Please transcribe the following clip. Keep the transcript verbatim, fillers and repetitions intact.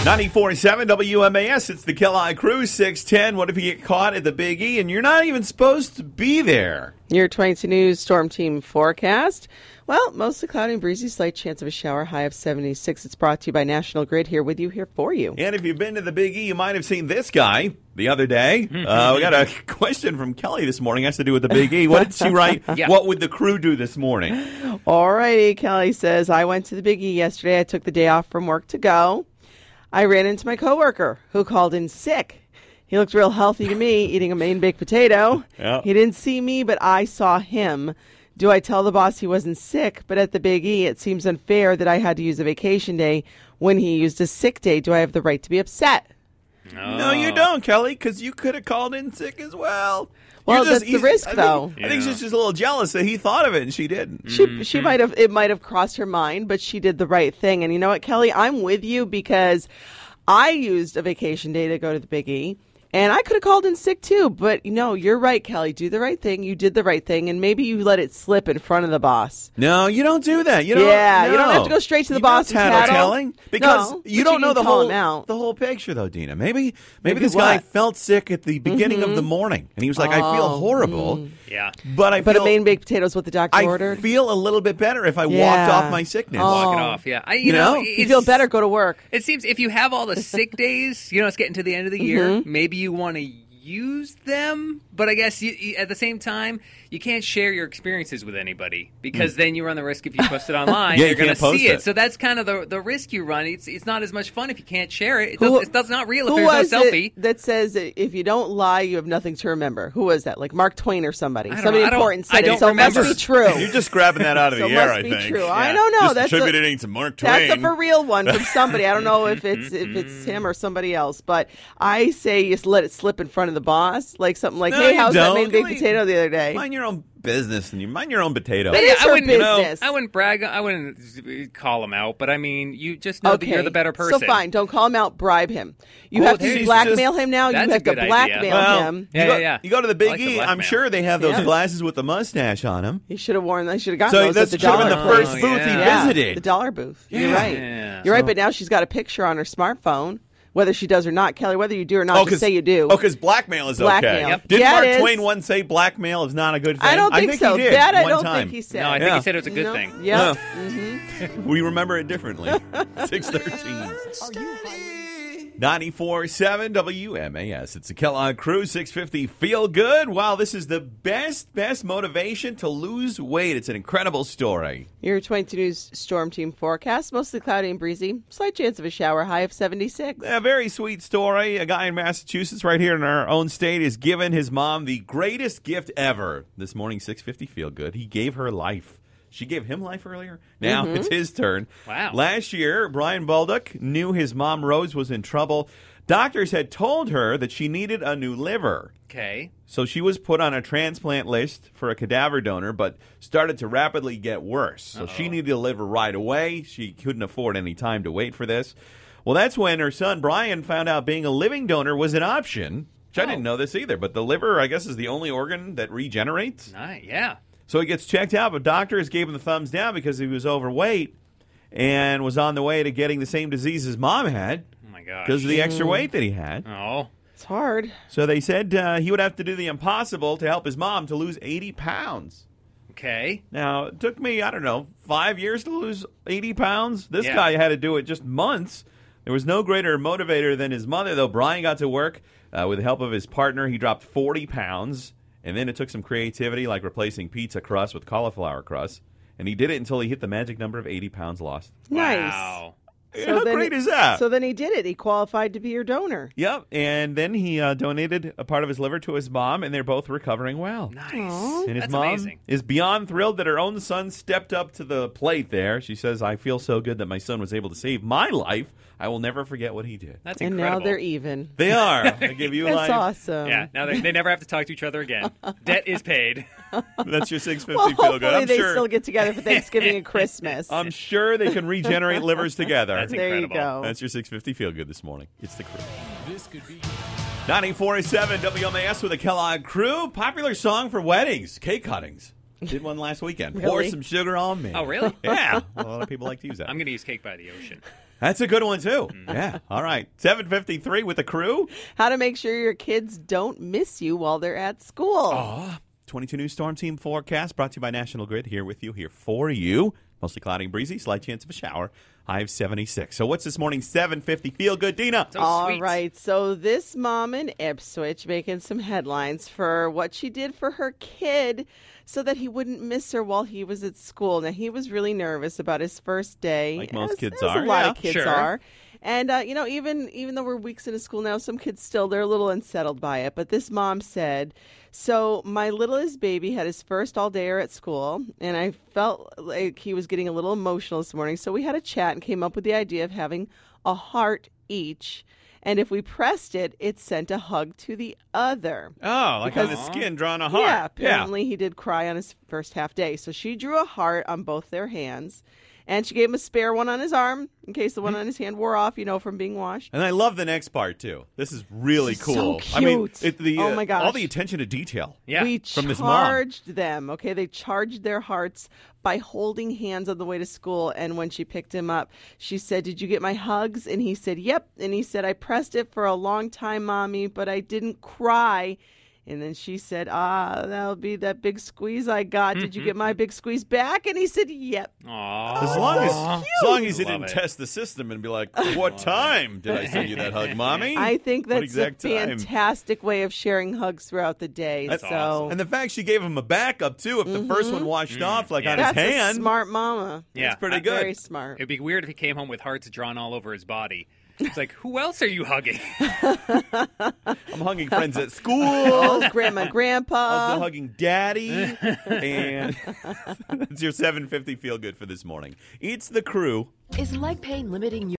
ninety-four point seven W M A S, it's the Kellogg Crew, six ten. What if you get caught at the Big E and you're not even supposed to be there? Your twenty-two News Storm Team forecast. Well, mostly cloudy and breezy, slight chance of a shower, high of seventy-six. It's brought to you by National Grid, here with you, here for you. And if you've been to the Big E, you might have seen this guy the other day. Uh, we got a question from Kelly this morning. It has to do with the Big E. What did she write? Yeah. What would the crew do this morning? All righty, Kelly says, I went to the Big E yesterday. I took the day off from work to go. I ran into my coworker who called in sick. He looked real healthy to me, eating a Maine baked potato. Yep. He didn't see me, but I saw him. Do I tell the boss he wasn't sick? But at the Big E, it seems unfair that I had to use a vacation day when he used a sick day. Do I have the right to be upset? No, no you don't, Kelly, because you could have called in sick as well. Well, just, that's the risk, I though. Think, yeah. I think she's just a little jealous that he thought of it and she didn't. She mm-hmm. she might have it might have crossed her mind, but she did the right thing. And you know what, Kelly? I'm with you because I used a vacation day to go to the Big E. And I could have called in sick, too. But, you know, you're right, Kelly. Do the right thing. You did the right thing. And maybe you let it slip in front of the boss. No, you don't do that. You don't, yeah, no. you don't have to go straight to the you boss and tattle. Telling because no, you don't you know the whole out. the whole picture, though, Dina. Maybe maybe, maybe this what? guy felt sick at the beginning mm-hmm. of the morning. And he was like, oh, I feel horrible. Mm. Yeah. But I But feel, a Maine baked potato is what the doctor I ordered? I feel a little bit better if I yeah. walked off my sickness. Oh. Walk it off, yeah. I, you, you know? know you feel better, go to work. It seems if you have all the sick days, you know, it's getting to the end of the year, mm-hmm. maybe you want to use them, but I guess you, you, at the same time, you can't share your experiences with anybody because mm. then you run the risk if you post it online, yeah, you're you going to see it. it. So that's kind of the the risk you run. It's it's not as much fun if you can't share it. It who, does, it's not real if who there's no was selfie. It that says that if you don't lie, you have nothing to remember? Who was that? Like Mark Twain or somebody? I don't Somebody know. I don't- important I said don't it, so it must remember. be true. You're just grabbing that out of so the it air, must I be think. True. Yeah. I don't know. Just That's attributing a, to Mark Twain. That's a for real one from somebody. I don't know if it's if it's him or somebody else, but I say you just let it slip in front of the boss, like something like, No, "Hey, you how's don't. that Maine baked Really? potato the other day?" Mind your own business and you mind your own potato. It Yeah, is I her wouldn't- business. I wouldn't brag. I wouldn't call him out, but I mean, you just know Okay, that you're the better person. so fine, don't call him out, bribe him. You Oh, have to she's blackmail just- him now. You that's a have to good idea. blackmail Well, him. Yeah, you go, yeah, yeah. You go to the I Big like the E, I'm blackmail. sure they have those Yeah. glasses with the mustache on them. He should have worn. I should have gotten So those that at the should have dollar been the place. first Oh, booth he yeah. Yeah, visited. the dollar booth. You're Yeah. right. Yeah. You're right, So- but now she's got a picture on her smartphone. Whether she does or not, Kelly, whether you do or not, Oh, just say you do. Oh, because blackmail is Blackmail. okay. Yep. Did Yeah, Mark it is. Twain once say blackmail is not a good thing? I don't think, think so. He did that I one don't time. think he said. No, I think Yeah. he said it was a good No. thing. Yep. Yeah. Mm-hmm. We remember it differently. six thirteen. ninety-four point seven W M A S. It's the Kellogg Crew, six fifty. Feel good. Wow, this is the best, best motivation to lose weight. It's an incredible story. Your twenty-two News Storm Team forecast, mostly cloudy and breezy. Slight chance of a shower, high of seventy-six. A very sweet story. A guy in Massachusetts, right here in our own state, has given his mom the greatest gift ever. This morning, six fifty. Feel good. He gave her life. She gave him life earlier. Now Mm-hmm. it's his turn. Wow. Last year, Brian Baldock knew his mom, Rose, was in trouble. Doctors had told her that she needed a new liver. Okay. So she was put on a transplant list for a cadaver donor, but started to rapidly get worse. So Uh-oh. she needed a liver right away. She couldn't afford any time to wait for this. Well, that's when her son, Brian, found out being a living donor was an option, which I Oh. didn't know this either. But the liver, I guess, is the only organ that regenerates. Nice. Yeah. So he gets checked out, but doctors gave him the thumbs down because he was overweight and was on the way to getting the same disease his mom had Oh my gosh. because of the extra weight that he had. Oh. It's hard. So they said uh, he would have to do the impossible to help his mom to lose eighty pounds. Okay. Now, it took me, I don't know, five years to lose eighty pounds. This Yeah. guy had to do it just months. There was no greater motivator than his mother, though. Brian got to work uh, with the help of his partner. He dropped forty pounds, and then it took some creativity, like replacing pizza crust with cauliflower crust. And he did it until he hit the magic number of eighty pounds lost. Nice. Wow. How then great he- is that? So then he did it. He qualified to be your donor. Yep, and then he uh, donated a part of his liver to his mom, and they're both recovering well. Nice. Aw. And his That's mom amazing. is beyond thrilled that her own son stepped up to the plate there. She says, I feel so good that my son was able to save my life. I will never forget what he did. That's And incredible. now they're even. They are. They give you That's life. awesome. Yeah. Now they, they never have to talk to each other again. Debt is paid. That's your six fifty Well, feel hopefully good. I'm they sure, still get together for Thanksgiving and Christmas. I'm sure they can regenerate livers together. That's there you incredible. go. That's your six fifty feel good this morning. It's the Crew. This could be ninety-four point seven W M A S with the Kellogg Crew. Popular song for weddings, cake cuttings. Did one last weekend. Pour Really? some sugar on me. Oh, really? Yeah. A lot of people like to use that. I'm going to use Cake by the Ocean. That's a good one, too. Yeah. All right. seven fifty-three with the crew. How to make sure your kids don't miss you while they're at school. Oh, twenty-two News Storm Team forecast brought to you by National Grid. Here with you, here for you. Mostly cloudy and breezy, slight chance of a shower. High of seventy-six. So what's this morning's seven fifty Feel Good, Dina? So All sweet. right, so this mom in Ipswich making some headlines for what she did for her kid so that he wouldn't miss her while he was at school. Now, he was really nervous about his first day. Like most as, kids as are, a lot yeah. of kids Sure. are. And, uh, you know, even even though we're weeks into school now, some kids still, they're a little unsettled by it. But this mom said, so my littlest baby had his first all-dayer at school, and I felt like he was getting a little emotional this morning. So we had a chat and came up with the idea of having a heart each. And if we pressed it, it sent a hug to the other. Oh, like on Because- his skin, drawing a heart. Yeah, apparently he did cry on his first half day. So she drew a heart on both their hands, and she gave him a spare one on his arm in case the one on his hand wore off, you know, from being washed. And I love the next part, too. This is really This is cool. so I mean, cute. it, the, Oh, uh, my gosh. all the attention to detail. Yeah. We From this mom. charged them, okay? They charged their hearts by holding hands on the way to school. And when she picked him up, she said, did you get my hugs? And he said, yep. And he said, I pressed it for a long time, Mommy, but I didn't cry. And then she said, ah, that'll be that big squeeze I got. Did you get my big squeeze back? And he said, yep. Aw. As long as, Aw. as long as he Love didn't it. test the system and be like, what time did I send you that hug, Mommy? I think What that's exact a time? fantastic way of sharing hugs throughout the day. That's so awesome. And the fact she gave him a backup, too, if the first one washed off, like Yeah. on that's his a hand. smart mama. Yeah. That's pretty I- good. Very smart. It'd be weird if he came home with hearts drawn all over his body. It's like, who else are you hugging? I'm hugging friends at school. Oh, grandma, grandpa. Also hugging daddy. And that's your seven fifty Feel Good for this morning. It's the crew. Is leg pain limiting you?